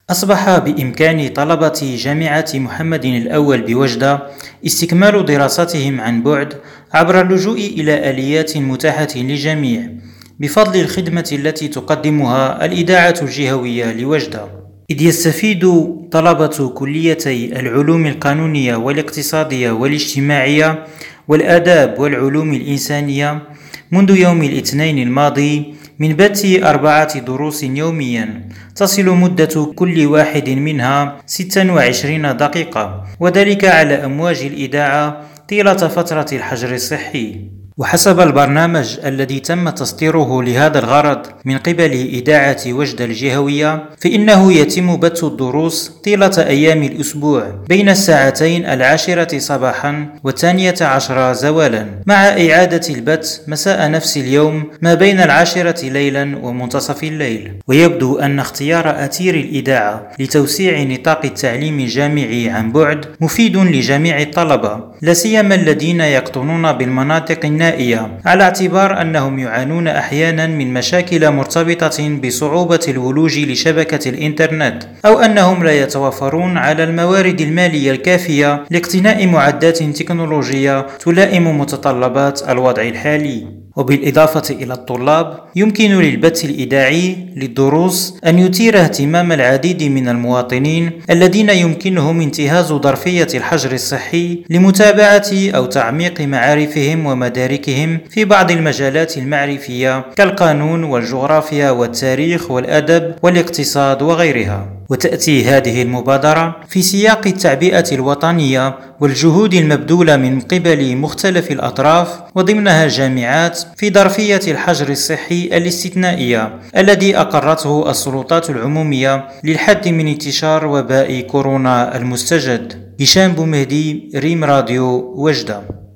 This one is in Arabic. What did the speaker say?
أصبح بإمكان طلبة جامعة محمد الأول بوجدة استكمال دراستهم عن بعد عبر اللجوء إلى آليات متاحة للجميع بفضل الخدمة التي تقدمها الإذاعة الجهوية لوجدة، إذ يستفيد طلبة كليتي العلوم القانونية والاقتصادية والاجتماعية والآداب والعلوم الإنسانية منذ يوم الاثنين الماضي من بث 4 دروس يوميا تصل مدة كل واحد منها 26 دقيقة، وذلك على أمواج الإذاعة طيلة فترة الحجر الصحي. وحسب البرنامج الذي تم تصديره لهذا الغرض من قبل إذاعة وجدة الجهوية، فإنه يتم بث الدروس طيلة أيام الأسبوع بين الساعتين 10 صباحا و12 زوالا، مع إعادة البث مساء نفس اليوم ما بين 10 ليلا ومنتصف الليل. ويبدو أن اختيار أثير الإذاعة لتوسيع نطاق التعليم الجامعي عن بعد مفيد لجميع الطلبة، لا سيما الذين يقطنون بالمناطق النائية، على اعتبار أنهم يعانون أحيانا من مشاكل مرتبطة بصعوبة الولوج لشبكة الإنترنت، أو أنهم لا يتوفرون على الموارد المالية الكافية لاقتناء معدات تكنولوجية تلائم متطلبات الوضع الحالي. وبالإضافة إلى الطلاب، يمكن للبث الإذاعي للدروس أن يثير اهتمام العديد من المواطنين الذين يمكنهم انتهاز ظرفية الحجر الصحي لمتابعة أو تعميق معارفهم ومداركهم في بعض المجالات المعرفية كالقانون والجغرافيا والتاريخ والأدب والاقتصاد وغيرها. وتأتي هذه المبادرة في سياق التعبئة الوطنية والجهود المبذولة من قبل مختلف الأطراف وضمنها الجامعات في ظرفية الحجر الصحي الاستثنائية الذي أقرته السلطات العمومية للحد من انتشار وباء كورونا المستجد. هشام بومهدي، ريم راديو، وجدة.